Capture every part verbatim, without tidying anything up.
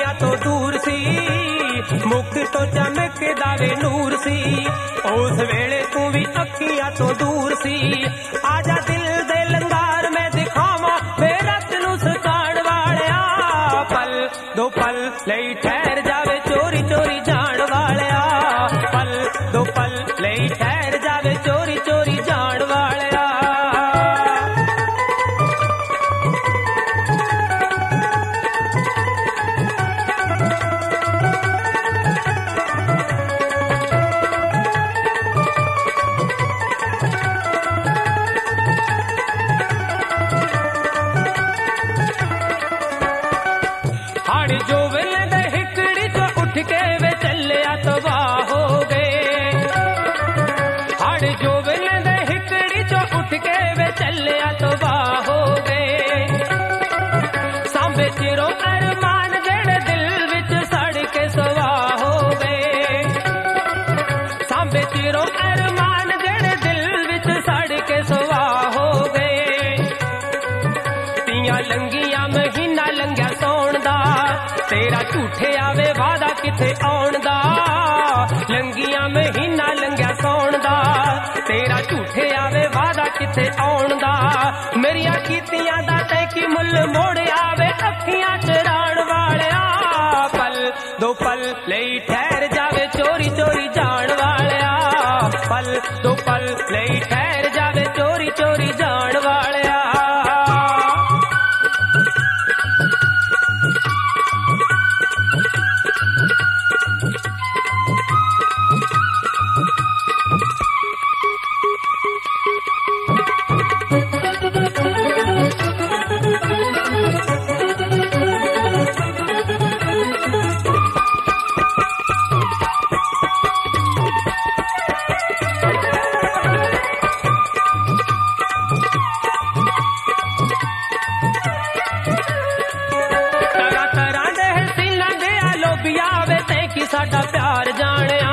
अखियां तो दूर सी, मुख तो चमकदा वे नूर सी। उस वेले तू भी अखियां तो दूर सी। आजा दिल दे लंगार में दिखावा वे रत नू सताण वालिया। पल दो पल लई ठहर जावे चोरी चोरी जाण वालिया। पल दो पल लई ठहर जावे चोरी चोरी जाण वालिया। हाड़ जो वेले दे हिकड़ी चो उठ के वे चलिया तबाह हो गए। हाड़ जो वेले दे हिकड़ी चो उठ के वे चलिया तबाह हो गए। सांबे चिरों अरमान जेड़े दिल विच सड़ के सवाह हो गए। सांबे चिरों अरमान जेड़े दिल विच सड़ के सवाह हो गए। तियां लंगियां महीना लंघिया सौण दा, तेरा झूठे आवे वादा किथे आउण दा। लंगियां महीना लंघिया सौण दा, तेरा झूठे आवे वादा किथे आउण दा। मेरिया कीतियां दा तै की मुल मोड़ आवे अखियां चराण वालिया। पल दो पल लई ठहर जावे चोरी चोरी जाण वालिया। पल दो पल लई ठहर जावे चोरी चोरी जाण वालिया। साडा प्यार जानिया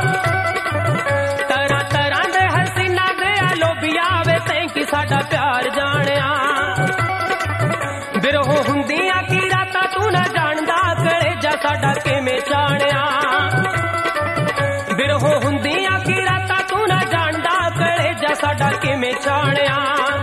तरह तरह दे हसीना दे लोबिया वे तैंकी साडा प्यार जानिया। बिरहो हुंदियां की रातां तू ना जानदा कलेजा साडा किवें जानिया। बिरहो हुंदियां की रातां तू ना जानदा कलेजा साडा किवें जानिया।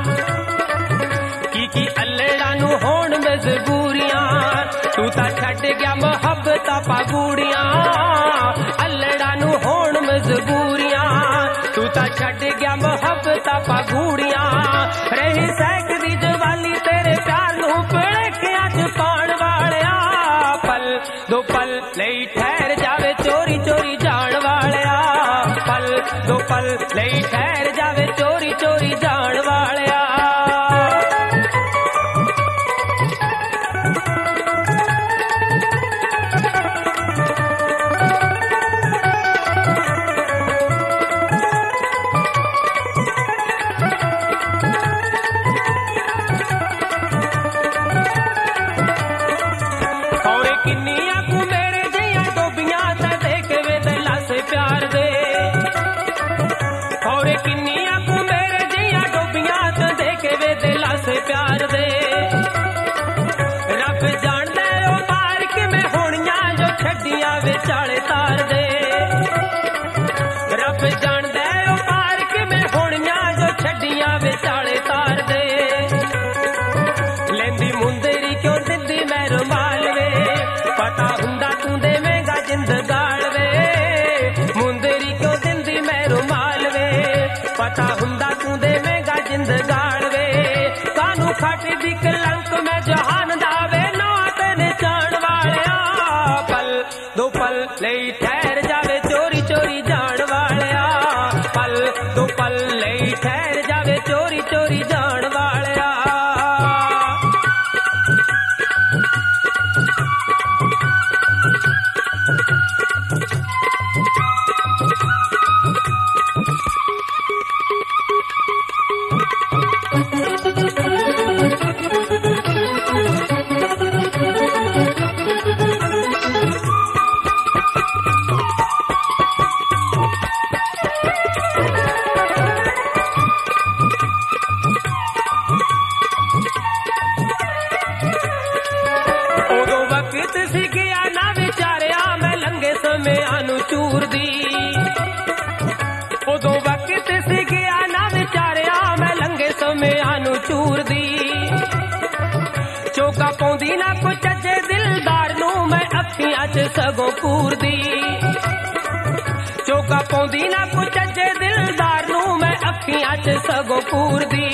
की की अल्लड़ा नू होण मजबूरियां, तू ता छड्ड गया मोहब्बतां पागूड़ियां। अल्लड़ा नू होण मजबूरियां, तू ता छड्ड गया मोहब्बतां पागूड़ियां। रही सकदी जवानी तेरे प्यार नू भुलेखियां च पाण वालिया। पल दो पल लई ठहर जावे चोरी चोरी जाण वालिया। पल दो पल लई ठहर जावे चोरी चोरी जाण वालिया। किन्नियां कु मेरे जिया डोबियां ते देख वे दिला से प्यार दे। और किन्नियां कु मेरे जिया डोबियां ते देख वे दिला से प्यार दे। रब जानदा ओ मार के मैं होनियां जो छड्डियां विचाले तार दे। रब जानदा ओ मार के मैं होनियां जो छड्डियां विचाले तार दे। लेंदी मुंदरी क्यों दिंदी मैं रुमाल वे, पता हुंदा तू देवेगा जिंद गाल वे। मुंदरी क्यों दिंदी मैं रुमाल वे, पता हुंदा तू देवेगा जिंद गाल वे। कानू खट दी कलंक मैं जहान दावे ना तेने जान वालिया। पल दो पल लई ठहर जावे चोरी चोरी जान वालिया। पल दो पल लई ठहर जावे चोरी चोरी जान वालिया। ਪਾਉਂਦੀ ਨਾ ਕੁਛ ਚੱਜੇ ਦਿਲਦਾਰ ਨੂੰ ਮੈਂ ਅੱਖੀਆਂ 'ਚ ਸਗੋਂ ਕੂਰਦੀ ਚੋਗਾ ਪਾਉਂਦੀ ਨਾ ਕੁਛ ਚੱਜੇ ਦਿਲਦਾਰ ਨੂੰ ਮੈਂ ਅੱਖੀਆਂ 'ਚ ਸਗੋਂ ਕੂਰਦੀ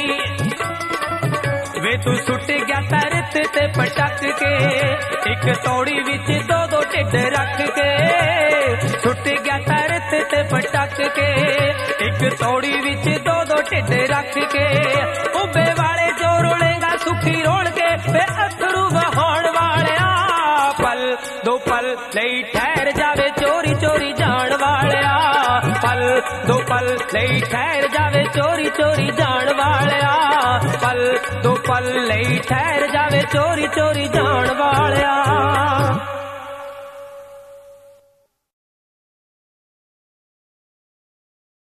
ਵੇ ਤੂੰ ਸੁੱਟ ਗਿਆ ਤਰਤ ਤੇ ਪਟਕ ਕੇ ਇੱਕ ਤੌੜੀ ਵਿੱਚ ਦੋ ਦੋ ਢਿੱਡ ਰੱਖ ਕੇ ਸੁੱਟ ਗਿਆ ਤਰਤ ਤੇ ਪਟਕ ਕੇ ਇੱਕ ਤੌੜੀ ਵਿੱਚ ਦੋ ਦੋ ਢਿੱਡ ਰੱਖ ਕੇ ਉੱਬੇ ਵਾਲੇ ਜੋ ਰੋਲੇਗਾ ਸੁਖੀ ਰੋਲ ਕੇ ਵੇ ਅਥਰੂ ਵਹਾਉਣ ਵਾਲਿਆ ਪਲ ਦੋ ਪਲ ਲਈ ਠਹਿਰ ਜਾਵੇ ਚੋਰੀ ਚੋਰੀ ਜਾਣ ਵਾਲਿਆ ਪਲ ਦੋ ਪਲ ਲਈ ਠਹਿਰ ਜਾਵੇ ਚੋਰੀ ਚੋਰੀ ਜਾਣ ਵਾਲਿਆ ਪਲ ਦੋ ਪਲ ਲਈ ਠਹਿਰ ਜਾਵੇ ਚੋਰੀ ਚੋਰੀ ਜਾਣ ਵਾਲਿਆ।